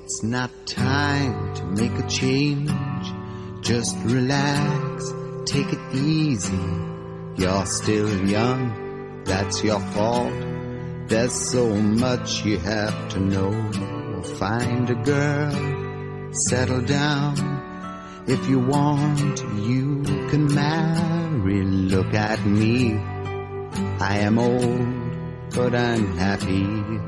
It's not time to make a change. Just relax, take it easy. You're still young, that's your fault. There's so much you have to know. Find a girl, settle down. If you want, you can marry. Look at me, I am old, but I'm happy.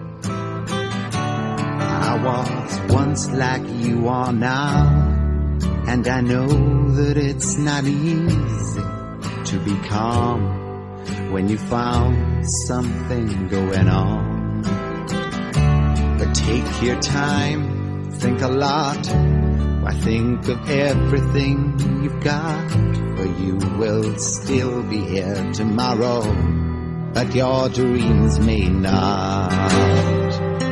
I was once like you are now, and I know that it's not easy to be calm when you found something going on. But take your time, think a lot. Why, think of everything you've got, for you will still be here tomorrow, but your dreams may not.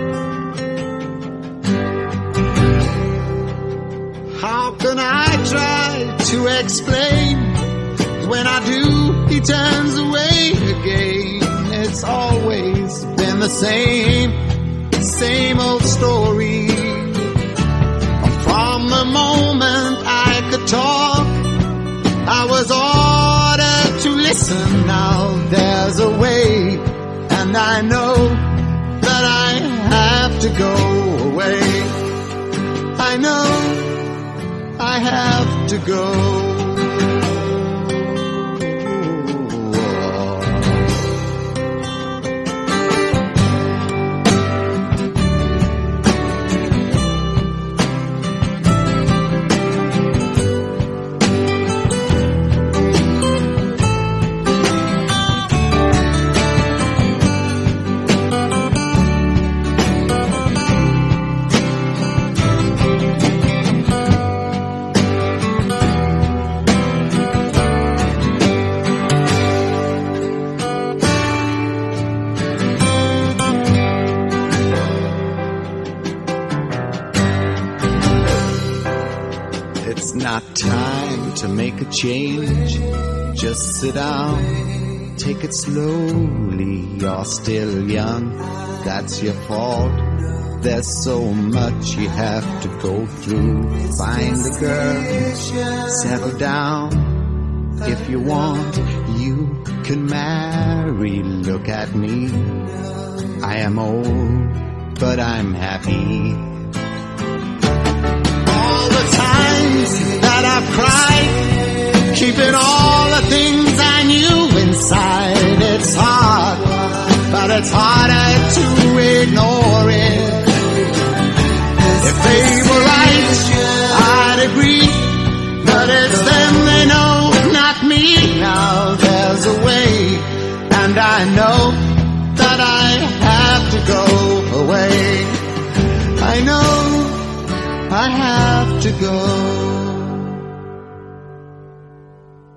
How can I try to explain? When I do, he turns away again. It's always been the same old story. From the moment I could talk, I was ordered to listen. Now there's a way, and I know that I have to go away. I know I have to go. It's not time to make a change. Just sit down, take it slowly. You're still young, that's your fault. There's so much you have to go through. Find a girl, settle down. If you want, you can marry. Look at me, I am old, but I'm happy. All the times that I've cried, keeping all the things I knew inside. It's hard, but it's harder to ignore it. If they were right, I'd agree, but it's them they know, not me. Now there's a way, and I know that I have to go away. I know I have to go.